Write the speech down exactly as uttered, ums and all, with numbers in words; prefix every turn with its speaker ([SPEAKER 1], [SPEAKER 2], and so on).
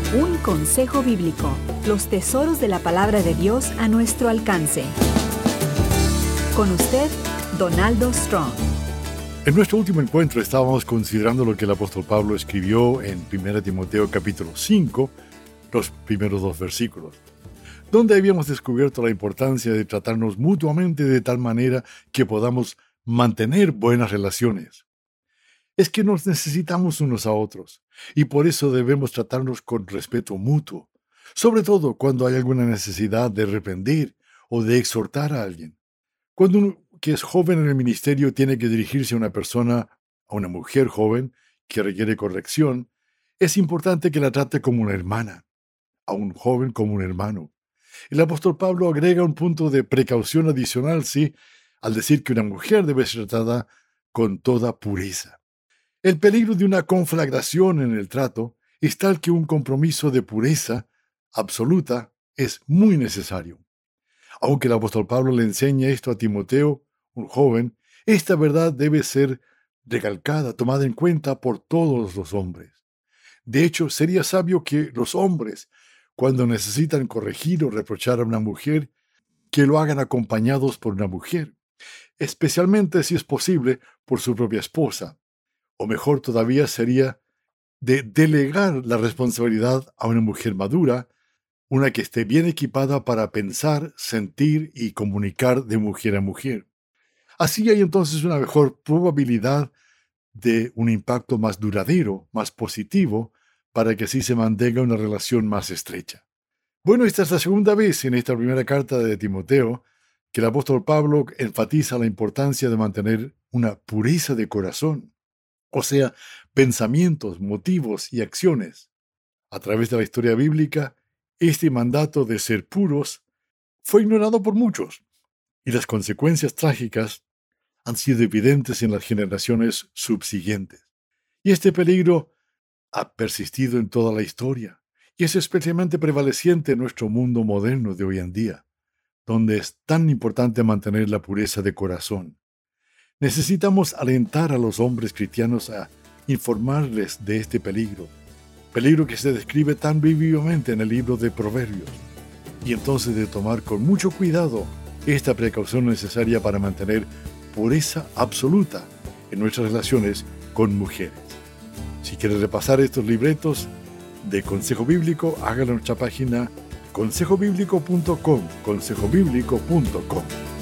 [SPEAKER 1] Un consejo bíblico. Los tesoros de la palabra de Dios a nuestro alcance. Con usted, Donaldo Strong.
[SPEAKER 2] En nuestro último encuentro estábamos considerando lo que el apóstol Pablo escribió en primera Timoteo capítulo cinco, los primeros dos versículos, donde habíamos descubierto la importancia de tratarnos mutuamente de tal manera que podamos mantener buenas relaciones. Es que nos necesitamos unos a otros, y por eso debemos tratarnos con respeto mutuo, sobre todo cuando hay alguna necesidad de reprender o de exhortar a alguien. Cuando uno que es joven en el ministerio tiene que dirigirse a una persona, a una mujer joven, que requiere corrección, es importante que la trate como una hermana, a un joven como un hermano. El apóstol Pablo agrega un punto de precaución adicional, sí, al decir que una mujer debe ser tratada con toda pureza. El peligro de una conflagración en el trato es tal que un compromiso de pureza absoluta es muy necesario. Aunque el apóstol Pablo le enseña esto a Timoteo, un joven, esta verdad debe ser recalcada, tomada en cuenta por todos los hombres. De hecho, sería sabio que los hombres, cuando necesitan corregir o reprochar a una mujer, que lo hagan acompañados por una mujer, especialmente si es posible por su propia esposa. O mejor todavía sería de delegar la responsabilidad a una mujer madura, una que esté bien equipada para pensar, sentir y comunicar de mujer a mujer. Así hay entonces una mejor probabilidad de un impacto más duradero, más positivo, para que así se mantenga una relación más estrecha. Bueno, esta es la segunda vez en esta primera carta de Timoteo que el apóstol Pablo enfatiza la importancia de mantener una pureza de corazón, o sea, pensamientos, motivos y acciones. A través de la historia bíblica, este mandato de ser puros fue ignorado por muchos, y las consecuencias trágicas han sido evidentes en las generaciones subsiguientes. Y este peligro ha persistido en toda la historia, y es especialmente prevaleciente en nuestro mundo moderno de hoy en día, donde es tan importante mantener la pureza de corazón. Necesitamos alentar a los hombres cristianos a informarles de este peligro, peligro que se describe tan vivamente en el libro de Proverbios, y entonces de tomar con mucho cuidado esta precaución necesaria para mantener pureza absoluta en nuestras relaciones con mujeres. Si quieres repasar estos libretos de Consejo Bíblico, hágalo en nuestra página consejo bíblico punto com, consejo bíblico punto com.